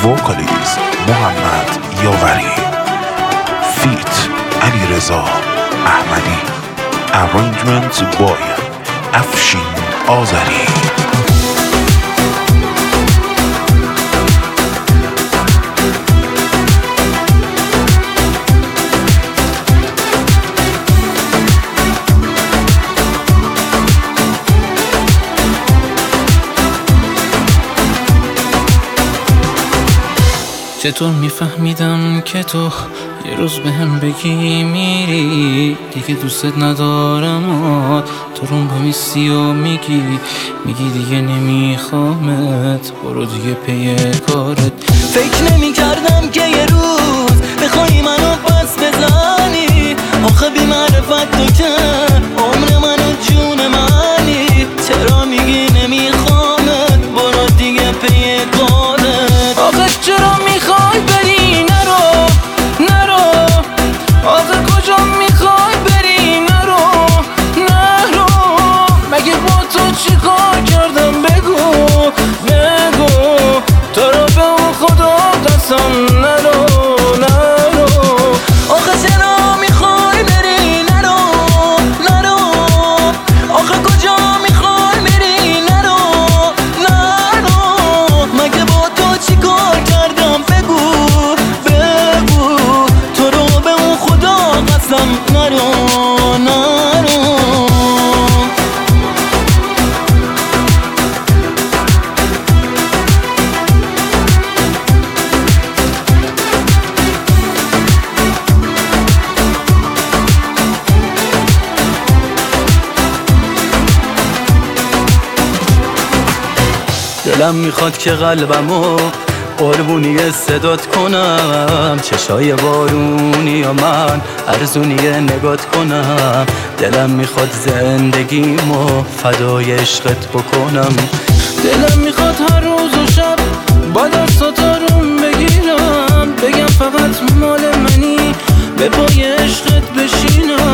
وکالیز محمد یاوری، فیت علیرضا احمدی، ارنجمنت بای افشین آذری. چطور میفهمیدم که تو یه روز به هم بگی میری دیگه دوستت ندارم، تو رو بمیسی و میگی دیگه نمیخوامت، برو دیگه پی کارت. فکر نمی‌کردم که یه روز بخوای منو پس بزنی، آخه بی معرفت تو که عمر منو جون منی، چرا میگی نمیخوامت، برو دیگه پی کارت. آخه چرا میخوای بری؟ نرو آخه کجا میخوای بری؟ نرو مگه با تو چی کار کردم؟ بگو تو رو به اون خدا قسم نرو آخه چرا میخوای بری؟ نرو آخه کجا میخوای بری؟ نرو مگه با تو چی کار کردم؟ بگو تو رو به اون خدا قسم نرو دلم میخواد که قلبمو قربونی صدات کنم، چشای بارونی یا من ارزونی نگات کنم، دلم میخواد زندگیمو فدای عشقت بکنم، دلم میخواد هر روز و شب با دستات آروم بگیرم، بگم فقط مال منی، به پای عشقت بشینم.